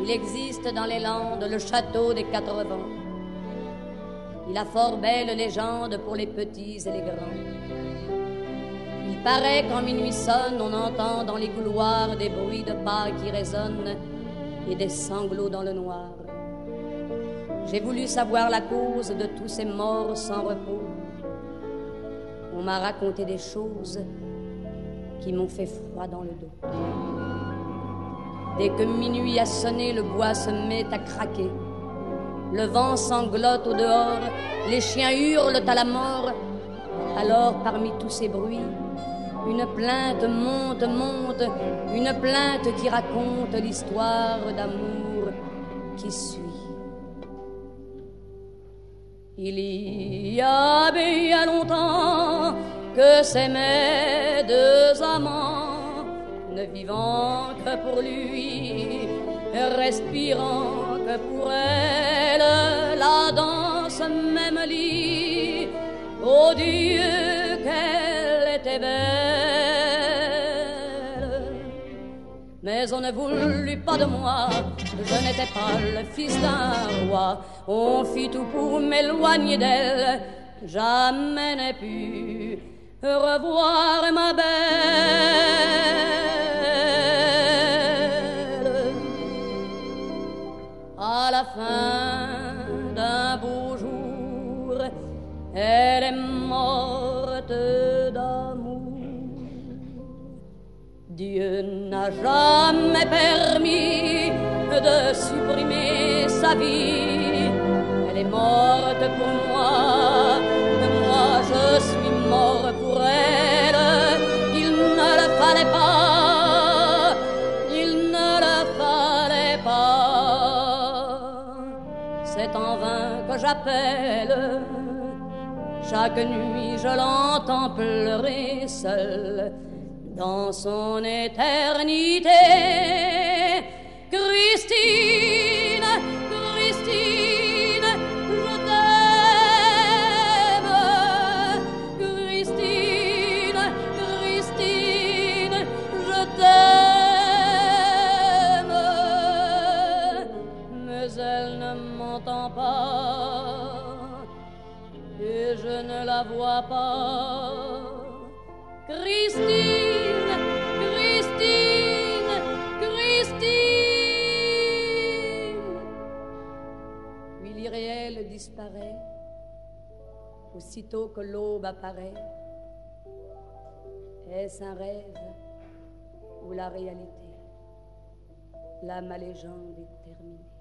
Il existe dans les Landes le château des 4 vents. Il a fort belle légende pour les petits et les grands. Il paraît qu'en minuit sonne, on entend dans les couloirs des bruits de pas qui résonnent et des sanglots dans le noir. J'ai voulu savoir la cause de tous ces morts sans repos. On m'a raconté des choses qui m'ont fait froid dans le dos. Dès que minuit a sonné, le bois se met à craquer. Le vent sanglote au dehors, les chiens hurlent à la mort. Alors, parmi tous ces bruits, une plainte monte, monte, une plainte qui raconte l'histoire d'amour qui suit. Il y a bien longtemps que s'aimaient 2 amants, ne vivant que pour lui, respirant que pour elle, la danse même lit. Oh Dieu, qu'elle était belle! Mais on ne voulut pas de moi, je n'étais pas le fils d'un roi. On fit tout pour m'éloigner d'elle, jamais n'ai pu revoir ma belle. À la fin d'un beau jour, elle est morte d'amour. Dieu n'a jamais permis de supprimer sa vie. Elle est morte pour moi, moi je suis mort pour elle. Il ne le fallait pas, il ne le fallait pas. C'est en vain que j'appelle, chaque nuit je l'entends pleurer seule dans son éternité. Christine, Christine, je t'aime. Christine, Christine, je t'aime. Mais elle ne m'entend pas et je ne la vois pas. Christine, Christine, Christine. Puis l'irréel disparaît aussitôt que l'aube apparaît. Est-ce un rêve ou la réalité? Là, ma légende est terminée.